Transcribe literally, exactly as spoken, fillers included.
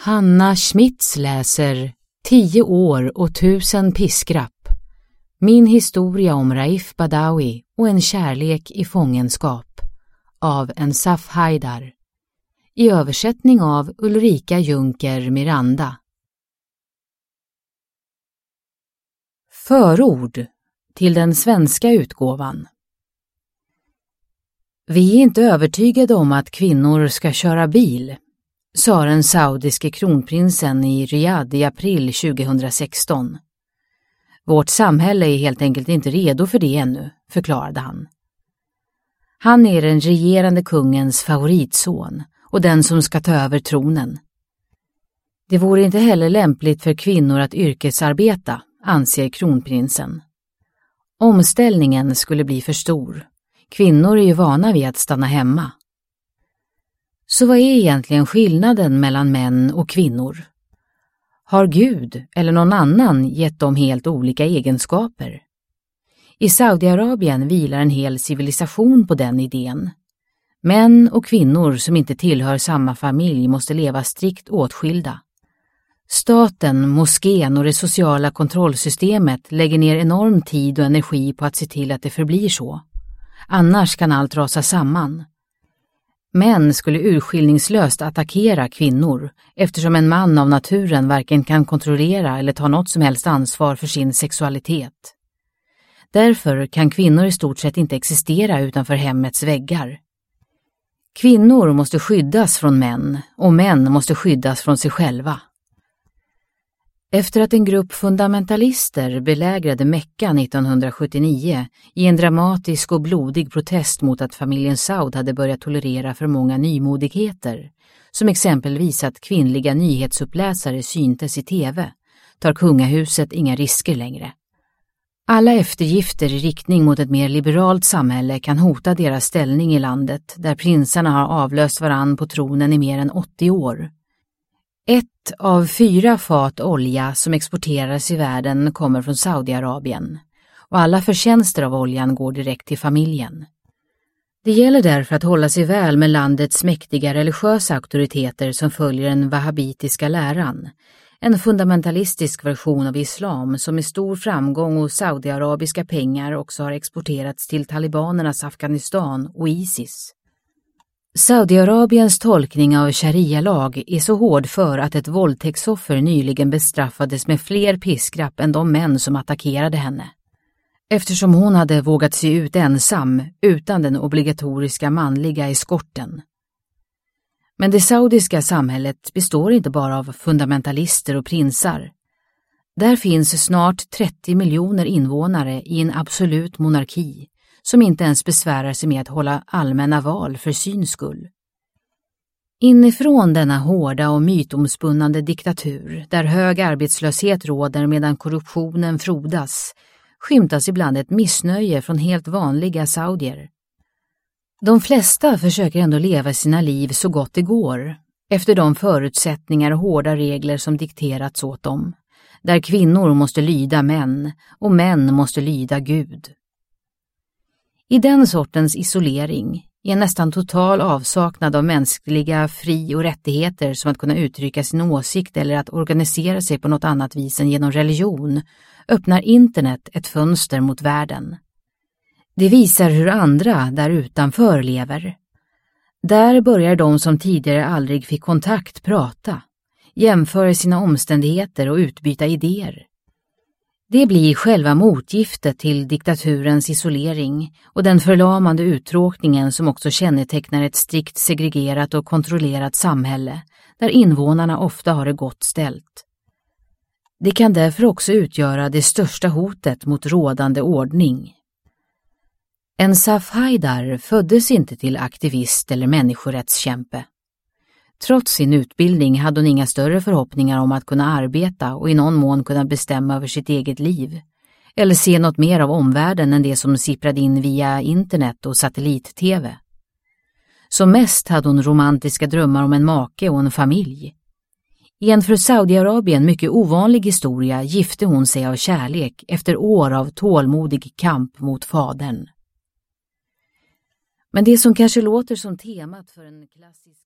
Hanna Schmitz läser Tio år och tusen piskrapp. Min historia om Raif Badawi och en kärlek i fångenskap av Ensaf Haidar. I översättning av Ulrika Junker Miranda. Förord till den svenska utgåvan. Vi är inte övertygade om att kvinnor ska köra bil, sa den saudiske kronprinsen i Riyadh i april tjugohundrasexton. Vårt samhälle är helt enkelt inte redo för det ännu, förklarade han. Han är den regerande kungens favoritson och den som ska ta över tronen. Det vore inte heller lämpligt för kvinnor att yrkesarbeta, anser kronprinsen. Omställningen skulle bli för stor. Kvinnor är ju vana vid att stanna hemma. Så vad är egentligen skillnaden mellan män och kvinnor? Har Gud eller någon annan gett dem helt olika egenskaper? I Saudiarabien vilar en hel civilisation på den idén. Män och kvinnor som inte tillhör samma familj måste leva strikt åtskilda. Staten, moskén och det sociala kontrollsystemet lägger ner enorm tid och energi på att se till att det förblir så. Annars kan allt rasa samman. Män skulle urskillningslöst attackera kvinnor eftersom en man av naturen varken kan kontrollera eller ta något som helst ansvar för sin sexualitet. Därför kan kvinnor i stort sett inte existera utanför hemmets väggar. Kvinnor måste skyddas från män och män måste skyddas från sig själva. Efter att en grupp fundamentalister belägrade Mecka nittonhundrasjuttionio i en dramatisk och blodig protest mot att familjen Saud hade börjat tolerera för många nymodigheter, som exempelvis att kvinnliga nyhetsuppläsare syntes i tv, tar kungahuset inga risker längre. Alla eftergifter i riktning mot ett mer liberalt samhälle kan hota deras ställning i landet där prinsarna har avlöst varann på tronen i mer än åttio år. Ett av fyra fat olja som exporteras i världen kommer från Saudiarabien och alla förtjänster av oljan går direkt till familjen. Det gäller därför att hålla sig väl med landets mäktiga religiösa auktoriteter som följer den wahhabitiska läran, en fundamentalistisk version av islam som med stor framgång och saudiarabiska pengar också har exporterats till talibanernas Afghanistan och ISIS. Saudiarabiens tolkning av sharia-lag är så hård för att ett våldtäktsoffer nyligen bestraffades med fler piskrapp än de män som attackerade henne. Eftersom hon hade vågat se ut ensam utan den obligatoriska manliga eskorten. Men det saudiska samhället består inte bara av fundamentalister och prinsar. Där finns snart trettio miljoner invånare i en absolut monarki som inte ens besvärar sig med att hålla allmänna val för syns skull. Inifrån denna hårda och mytomspunnande diktatur, där hög arbetslöshet råder medan korruptionen frodas, skymtas ibland ett missnöje från helt vanliga saudier. De flesta försöker ändå leva sina liv så gott det går, efter de förutsättningar och hårda regler som dikterats åt dem, där kvinnor måste lyda män och män måste lyda Gud. I den sortens isolering, i en nästan total avsaknad av mänskliga fri- och rättigheter som att kunna uttrycka sin åsikt eller att organisera sig på något annat vis än genom religion, öppnar internet ett fönster mot världen. Det visar hur andra där utanför lever. Där börjar de som tidigare aldrig fick kontakt prata, jämföra sina omständigheter och utbyta idéer. Det blir själva motgiftet till diktaturens isolering och den förlamande uttråkningen som också kännetecknar ett strikt segregerat och kontrollerat samhälle där invånarna ofta har det gott ställt. Det kan därför också utgöra det största hotet mot rådande ordning. Ensaf Haidar föddes inte till aktivist eller människorättskämpe. Trots sin utbildning hade hon inga större förhoppningar om att kunna arbeta och i någon mån kunna bestämma över sitt eget liv, eller se något mer av omvärlden än det som sipprade in via internet och satellit-tv. Som mest hade hon romantiska drömmar om en make och en familj. I en för Saudiarabien mycket ovanlig historia gifte hon sig av kärlek efter år av tålmodig kamp mot fadern. Men det som kanske låter som temat för en klassisk